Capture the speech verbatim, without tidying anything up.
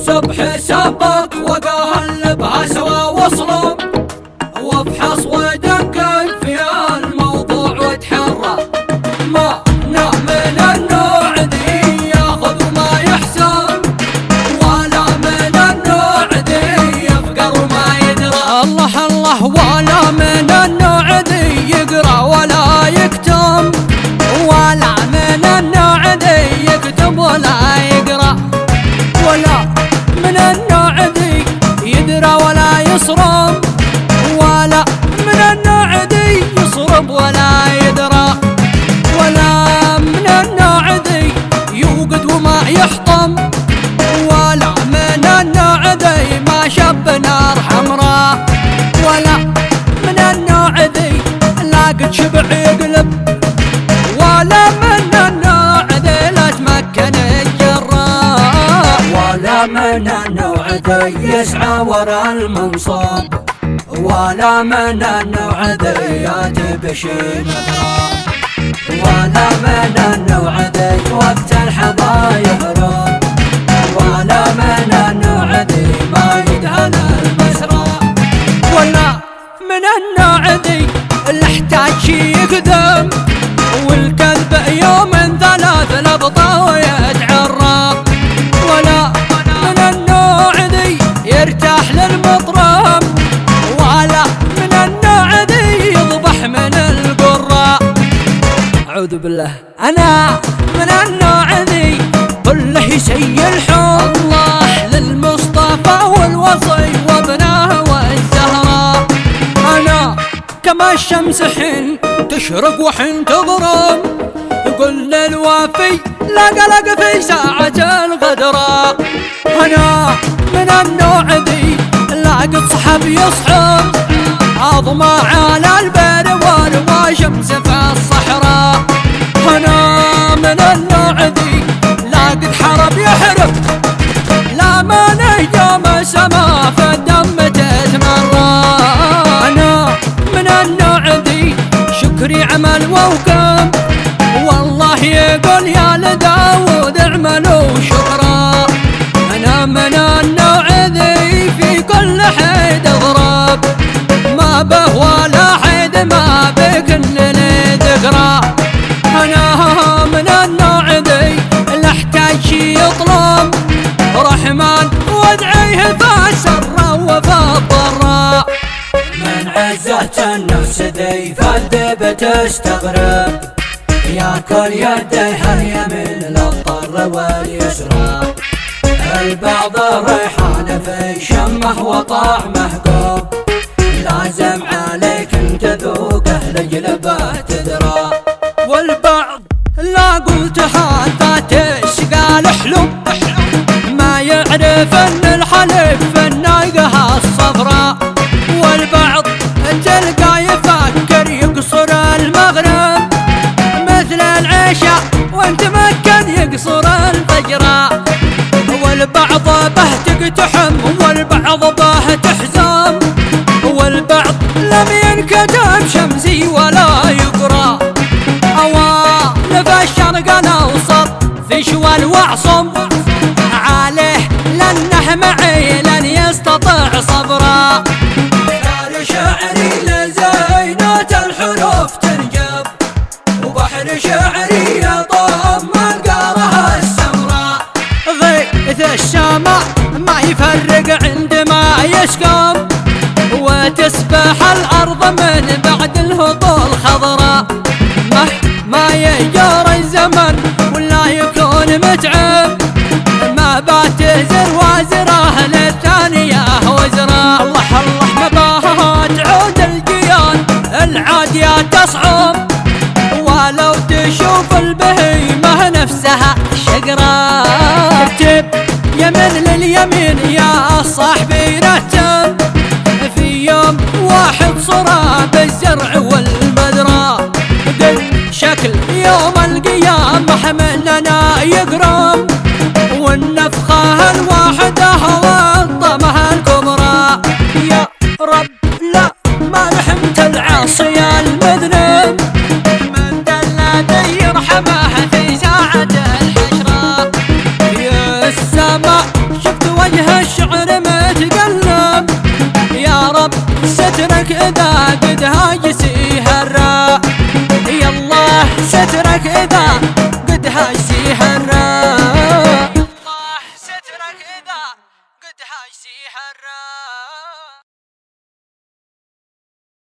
احسب حسابك وقلبها سوا واصلم، وافحص ودقق في الموضوع وتحرى. ما نا من النوع ذي ياخذ وما يحسب، ولا من النوع ذي يفقر وما يدرى. الله الله، ولا من النوع ذي يقرا ولا يكتم، ولا من النوع ذي يكتب ولا يقرا، ولا من النوع ذي يدرى ولا يصرم، ولا من النوع ذي يصرب ولا يدرى، ولا من النوع ذي يوقد وما يحطم، ولا من النوع ذي ما شب نار حمراء، ولا من النوع ذي لا قد شبع يقلب، ولا من النوع ذي لا تمكن الجراء، ولا من النوع ذي يسعى ورا المنصب، ولا من النوع ذي ياتي بشي مغرى، ولا من النوع ذي وقت الحظا يهرب، ولا من النوع ذي ما يدهن المسرى، ولا من النوع ذي اللي احتاج شي يكذب، والكذب يوم ثلاث لبطة ويتعرى، ولا من النوع ذي يرتاح للمطرب، ولا من النوع ذي يضبح من القراء. أعوذ بالله، أنا من النوع ذي كله يسيل الحب، الله للمصطفى والوصي وابنه والزهراء. أنا كما الشمس حين تشرق وحين تغرب، يقول للوافي لا قلق في ساعة الغدراء. أنا من النوع ذي لاقط صحب يصحب، أضمع على البر والواشمس في الصحراء. أنا من النوع ذي لاقط حرب يحرب، لا ما نجم سما في الدم تتمرى. أنا من النوع ذي شكري عمل ووكم، والله يقول يا لداود اعملوا شكرا. أنا من النوع ذي في كل حيد اضرب، ما به ولا حيد ما بكنني ذكرى. أنا من النوع ذي اللي احتاج شي يطلب رحمن وادعيه في السر وفي الضراء. من عزة النفس ذي فالذب تستغرب، ياكل يديه اليمين للضر واليسرى. البعض ريحان في شمه وطعمه قوب، لازم عليك انت ذوقه لجلبه تدرى. والبعض لا قلت حتى تسقى الحلم، ما يعرف ان الحليب في الناقة الصفراء. والبعض تلقى يفكر يقصر المغرب مثل العشاء، وانت مكن يقصر الفجر. والبعض به تقتحم والبعض به تحزم، والبعض لم ينكتب شمسي ولا يقرا. أوالف الشرق الأوسط في شوال وعصم، عليه لأنه معي لن يستطيع صبرا. بحر شعري لزينات الحروف تنجب، وبحر شعري يضم القارة السمراء. غيث الشماء ما يفرق عندما يسكب، وتسبح الأرض من بعد الهطول خضراء. ما يجار الزمن ولا يكون متعب، ما باتزر وازره للثانية وزراء. الله الله، ما بتعود الجيان العادية تصعب، ولو تشوف البهيمة نفسها شقراء. اكتب يمن لليمين يا صاحبي رتب، في يوم واحد صراب الزرع والبذرة. قد شكل يوم القيامة مننا يقرأ،